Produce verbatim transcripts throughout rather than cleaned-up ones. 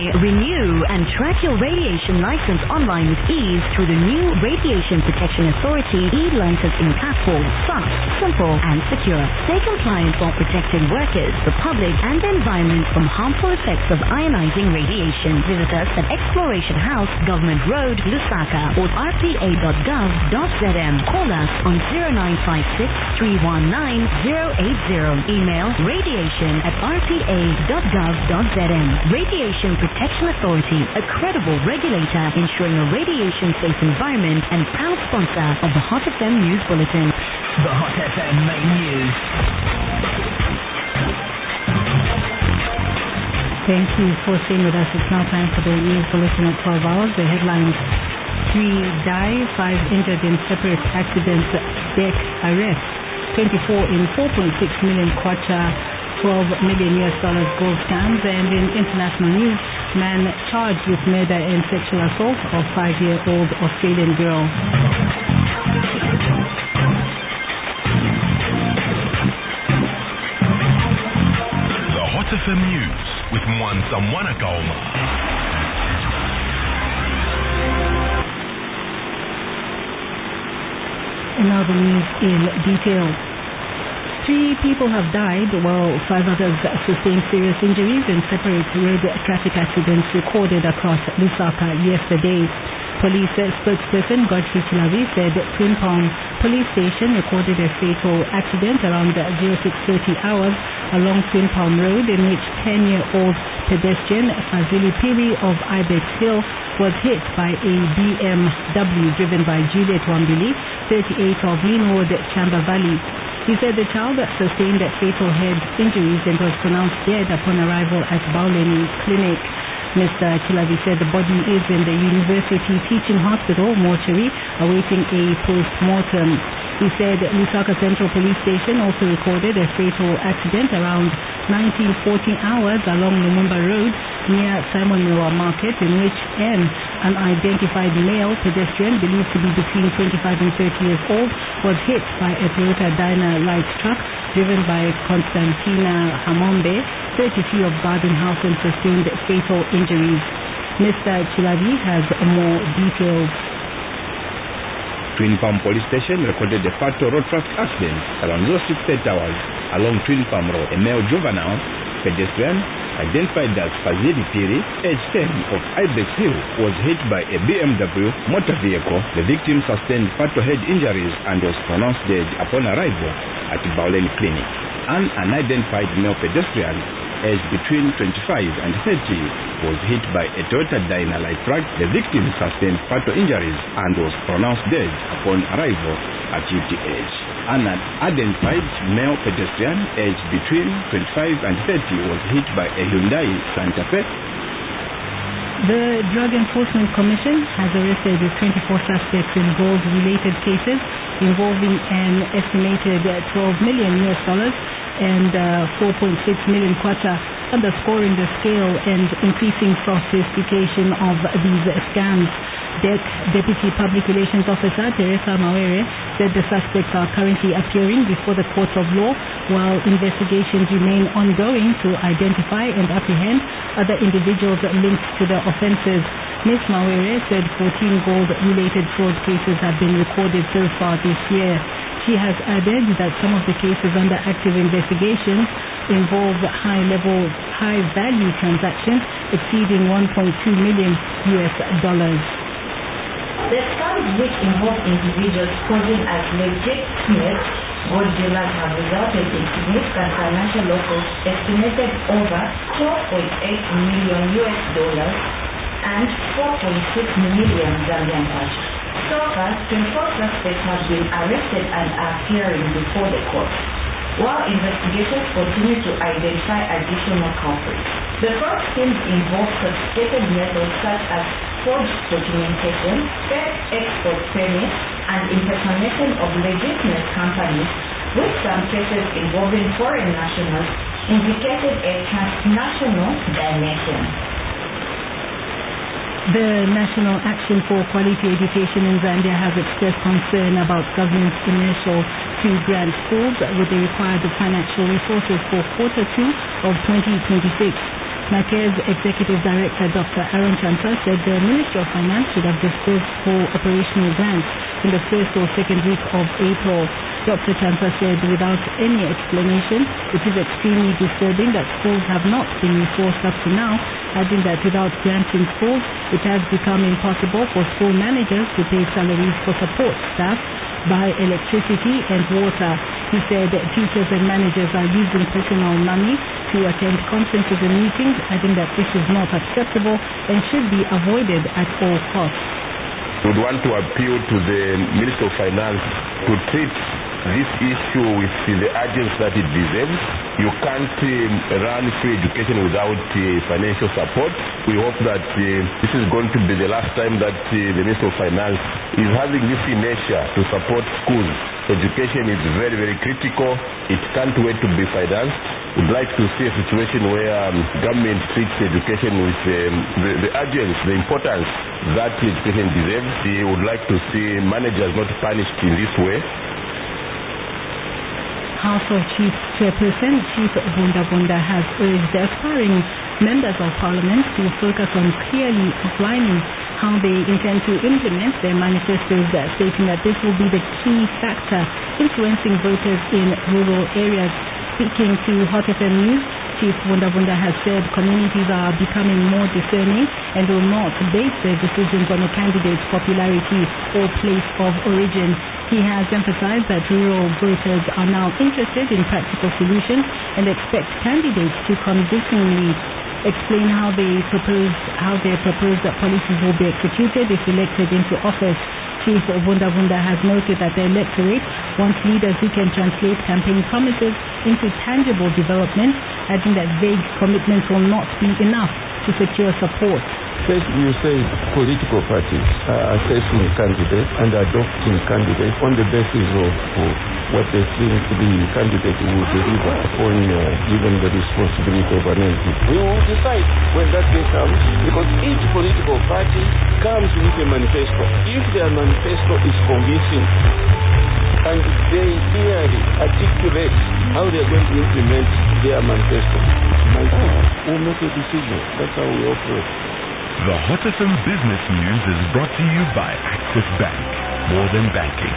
renew, and track your radiation license online with ease through the new Radiation Protection Authority e-licensing platform. Fast, simple, and secure. Stay compliant while protecting workers, the public, and the environment from harmful effects of ionizing radiation. Visit us at Exploration House, Government Road, Lusaka, or r p a dot gov dot z m. Call us on zero nine five six, three one nine, zero eight zero. Email radiation at r p a dot gov dot z m. Radiation Protection Authority, a credible regulator ensuring a radiation-safe environment and proud sponsor of the Hot F M News Bulletin. The Hot F M main news. Thank you for staying with us. It's now time for the news bulletin at twelve hours. The headlines: three die, five injured in separate accidents. Deck arrest. twenty-four in four point six million kwacha, twelve million U S dollars gold scams. And in international news, man charged with murder and sexual assault of five-year-old Australian girl. The Hot F M News with Mwansa Mwanakaoma. And now the news in detail. Three people have died while five others sustained serious injuries in separate road traffic accidents recorded across Lusaka yesterday. Police spokesperson Godfrey Chilavi said Twin Palm Police Station recorded a fatal accident around six thirty hours along Twin Palm Road in which ten-year-old pedestrian Fazili Piri of Ibex Hill was hit by a B M W driven by Juliet Wambili, thirty-eight of Linwood, Chamba Valley. He said the child sustained fatal head injuries and was pronounced dead upon arrival at Bauleni Clinic. Mister Chilavi said the body is in the University Teaching Hospital mortuary awaiting a post-mortem. He said Lusaka Central Police Station also recorded a fatal accident around nineteen forty hours along Lumumba Road near Simon Miller Market in which an unidentified male pedestrian believed to be between twenty-five and thirty years old was hit by a Toyota Dyna light truck driven by Constantina Hamombe, thirty-three of Garden House, and sustained fatal injuries. Mister Chilavi has more details. Twin Palm Police Station recorded a fatal road traffic accident around six thirty hours along Twin Palm Road. A male juvenile pedestrian identified as Fazili Piri, age ten, of Ibex Hill, was hit by a B M W motor vehicle. The victim sustained fatal head injuries and was pronounced dead upon arrival at Bauleni Clinic. An unidentified male pedestrian aged between twenty-five and thirty was hit by a Toyota Dyna light truck. The victim sustained fatal injuries and was pronounced dead upon arrival at U T H. An unidentified male pedestrian aged between twenty-five and thirty was hit by a Hyundai Santa Fe. The Drug Enforcement Commission has arrested twenty-four suspects in gold-related cases involving an estimated twelve million U S dollars and uh, four point six million kwacha, underscoring the scale and increasing sophistication of these scams. D E C Deputy Public Relations Officer Teresa Mawere said the suspects are currently appearing before the courts of law while investigations remain ongoing to identify and apprehend other individuals linked to the offences. Miz Mawere said fourteen gold-related fraud cases have been recorded so far this year. She has added that some of the cases under active investigation involve high-level, high-value transactions exceeding one point two million U S dollars. The scams which involve individuals posing as legitimate gold dealers have resulted in significant financial losses estimated over twelve point eight million U S dollars and four point six million Zambian kwacha. So far, twenty-four suspects have been arrested and are appearing before the court, while investigations continue to identify additional culprits. The fraud schemes involve sophisticated methods such as forged documentation, fake export permits, and impersonation of legitimate companies, with some cases involving foreign nationals indicated a transnational dimension. The National Action for Quality Education in Zambia has expressed concern about government's inertial to grant schools with the required financial resources for quarter two of twenty twenty-six. NACE's Executive Director Doctor Aaron Chanta said the Ministry of Finance should have disclosed full operational grants in the first or second week of April. Doctor Chanta said without any explanation, it is extremely disturbing that schools have not been resourced up to now, adding that without grants in schools, it has become impossible for school managers to pay salaries for support staff, buy electricity and water. He said teachers and managers are using personal money to attend conferences and meetings, adding that this is not acceptable and should be avoided at all costs. We would want to appeal to the Minister of Finance to treat this issue with the urgency that it deserves. You can't uh, run free education without uh, financial support. We hope that uh, this is going to be the last time that uh, the Minister of Finance is having this inertia to support schools. Education is very, very critical. It can't wait to be financed. We'd like to see a situation where um, government treats education with um, the, the urgency, the importance that education deserves. We would like to see managers not punished in this way. House of Chiefs Chairperson Chief Bunda Bunda has urged the aspiring members of Parliament to focus on clearly outlining how they intend to implement their manifestos, stating that this will be the key factor influencing voters in rural areas. Speaking to Hot F M News, Chief Bunda Bunda has said communities are becoming more discerning and will not base their decisions on a candidate's popularity or place of origin. He has emphasized that rural voters are now interested in practical solutions and expect candidates to convincingly explain how they propose how their proposed policies will be executed if elected into office. Chief Bunda Bunda has noted that the electorate wants leaders who can translate campaign promises into tangible development, adding that vague commitments will not be enough to secure support. First, you say political parties are assessing candidates and adopting candidates on the basis of, of what they think the candidate will deliver upon uh, given the responsibility of an M P. We will decide when that day comes, because each political party comes with a manifesto. If their manifesto is convincing and they clearly articulate how they are going to implement their manifesto, we'll make a decision. That's how we operate. The Hot F M Business News is brought to you by Access Bank. More than banking.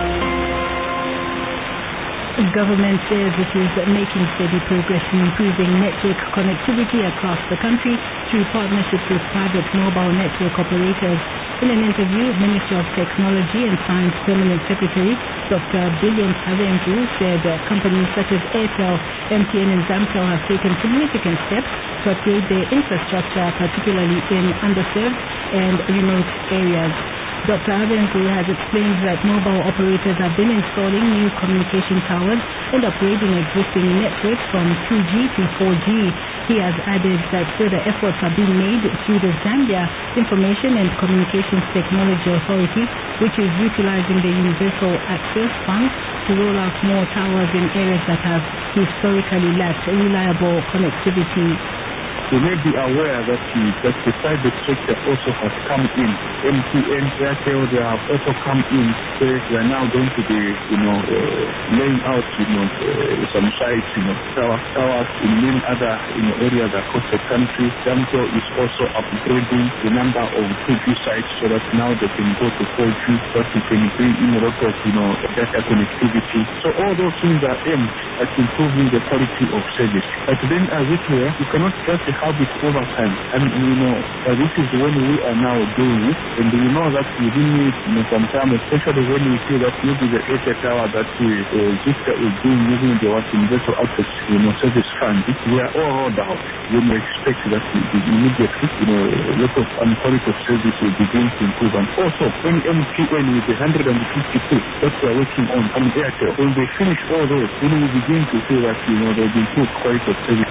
The government says it is making steady progress in improving network connectivity across the country through partnerships with private mobile network operators. In an interview, Ministry of Technology and Science Permanent Secretary Doctor Billion Havengu said uh, companies such as Airtel, M T N and Zamtel have taken significant steps to upgrade their infrastructure, particularly in underserved and remote areas. Doctor Havengu has explained that mobile operators have been installing new communication towers and upgrading existing networks from two G to four G. He has added that further efforts are being made through the Zambia Information and Communications Technology Authority, which is utilizing the Universal Access Fund to roll out more towers in areas that have historically lacked reliable connectivity. You may be aware that the, that the private sector also has come in. M T N, Airtel, they have also come in. They, they are now going to be, you know, uh, laying out, you know, uh, some sites, you know, towers, towers in many other, you know, areas across the country. Zamtel is also upgrading the number of two G sites so that now they can go to four G, that we can bring in a lot of, you know, data connectivity. So all those things are aimed at improving the quality of service. But then, as it were, you cannot just have it over time. And you know, uh, this is when we are now doing it, and we know that we do need, you know, some time, especially when we see that maybe the Airtel tower that we uh, is doing using the Universal Access, you know, service fund, we are all rolled out. When we expect that we, we immediately, you know, a lot of um, quality of service will begin to improve. And also, when M T N with the one hundred fifty-two that we are working on, and Airtel, when they finish all those, then we begin to see that, you know, there will be improved quality of service.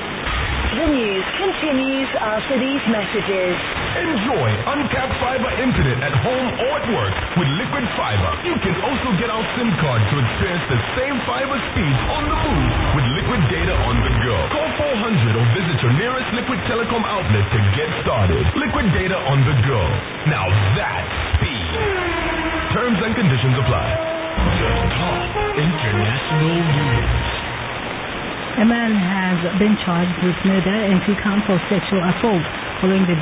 The news continues after these messages. Enjoy uncapped fiber internet at home or at work with Liquid Fiber. You can also get our SIM card to experience the same fiber speeds on the move with Liquid Data on the go. Call four hundred or visit your nearest Liquid Telecom outlet to get started. Liquid Data on the go. Now that's speed. Terms and conditions apply. The top international news. A man has been charged with murder and two counts of sexual assault following the